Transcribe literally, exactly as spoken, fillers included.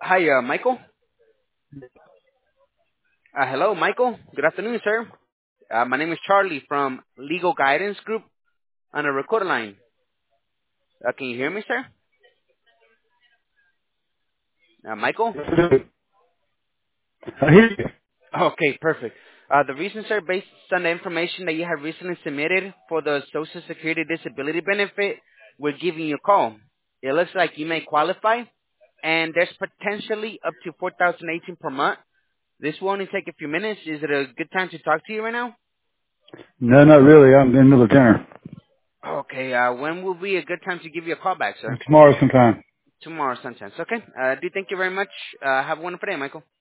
Hi, uh, Michael. Uh, hello, Michael. Good afternoon, sir. Uh, my name is Charlie from Legal Guidance Group on a recorder line. Uh, can you hear me, sir? Uh, Michael? I hear you. Okay, perfect. Uh, the reason, sir, based on the information that you have recently submitted for the Social Security Disability benefit, we're giving you a call. It looks like you may qualify, and there's potentially up to four thousand eighteen per month. This will only take a few minutes. Is it a good time to talk to you right now? No, not really. I'm in the middle of dinner. Okay, uh, when will be a good time to give you a call back, sir? Tomorrow sometime. Tomorrow sometime. Okay. Uh, do thank you very much. Uh, have a wonderful day, Michael.